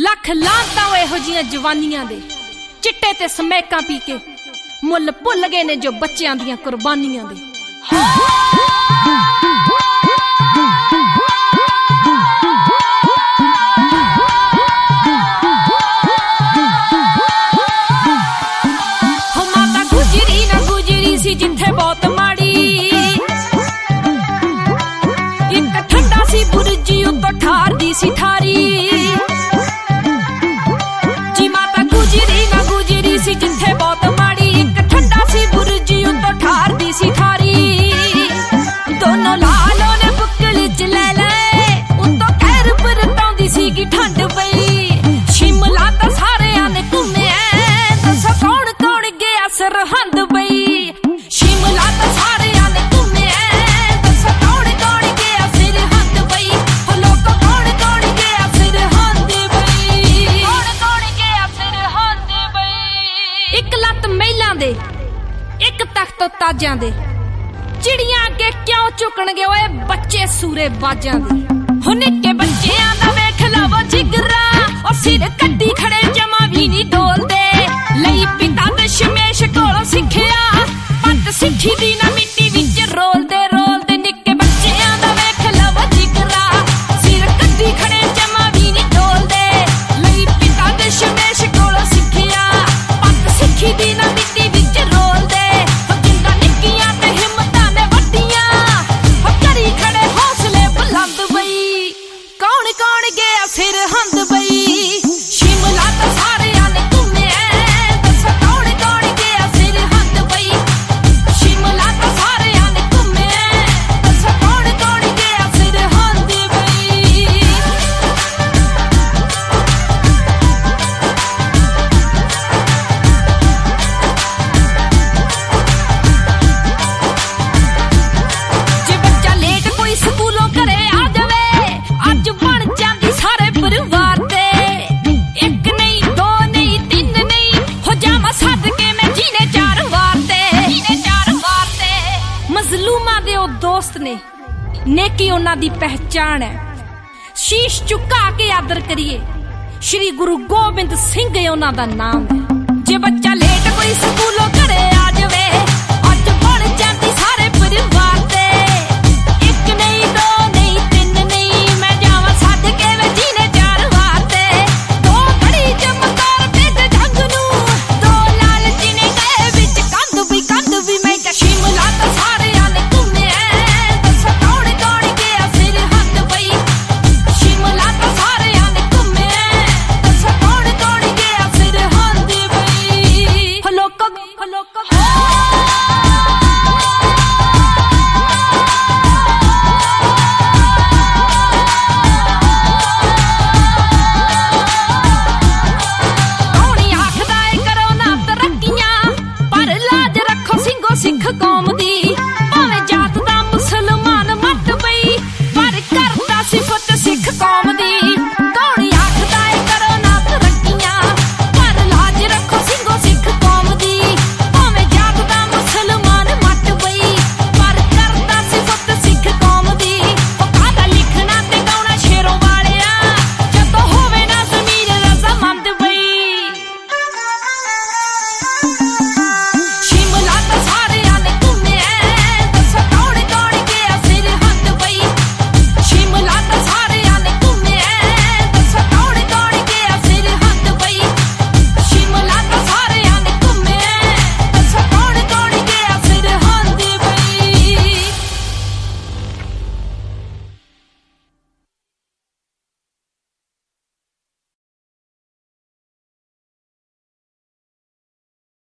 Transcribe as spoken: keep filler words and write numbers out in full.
लख लानतां इहो जिहियां जवानियां दे चिट्टे ते समैकां पी के मुੱਲ भुੱਲ गए ने जो बच्चियां दियां कुर्बानियां दे। हो माता गुजरी ना गुजरी सी जिथे बहुत माड़ी, एक ठंडा सी बुरजी उत्तों ठार दी सी ठारी। जी माता गुजरी ना गुजरी सी जिथे बहुत माड़ी, एक ठंडा सी बुरजी उत्तों ठार दी सी ठारी। दोनों लालों ने बुक्कल च ले ले उत्तों कहर बरताउंदी सीगी ठंड पई। शिमला तां सारेयां ने घुम्मिया दस्सो कौन कौन गया सरहंद बई। शिमला तां सारेयां ने घुम्मिया दस्सो कौन कौन गया सरहंद बई। हो लोको कौन कौन गया सरहंद बई, कौन कौन गया सरहंद बई। एक लत महिलां दे एक तख्त ताजां दे, चिड़ियां अगे क्यों चुकणगे ओए बच्चे सूरे बाजां दे। हो निक्के बच्चियां दा वेख लवो जिगरा, ओ सिर कड्डी खड़े जमा भी नहीं डोलदे। लई पिता दशमेश कोलों सिੱਖਿਆ पत सिੱਖੀ दी ना मिट्टी विच रोलदे रोलदे। निक्के बच्चियां दा वेख लवो जिगरा, सिर कड्डी खड़े जमा भी नहीं डोलदे। लई पिता दशमेश कोलों सिੱਖਿਆ पत सिੱਖੀ दी ना मिट्टी विच रोलदे। हो जिंदा निक्कियां ते हिम्मतां ने वड्डियां, हो करी खड़े हौसले बुलंद बई। कौन कौन गया सरहंद बई। शिमला तां सारेयां ने घुम्मिया दस्सो कौन कौन गया सरहंद बई। शिमला तां सारेयां ने घुम्मिया दस्सो कौन कौन गया सरहंद बई। जे बच्चा लेट कोई स्कूलों घरे आ जावे, अज बन जांदी सारे परिवार ते। एक नहीं दो नहीं तीन नहीं, हो जावां सदके मैं जीने चार वार ते, जीने चार वार ते। मजलूमां दे ओ दोस्त ने, नेकी उन्हां दी पहचान है। शीश झुका के आदर करिए, श्री गुरु गोबिंद सिंह उन्हां दा नाम है। जे बच्चा लेट कोई स्कूलों घरे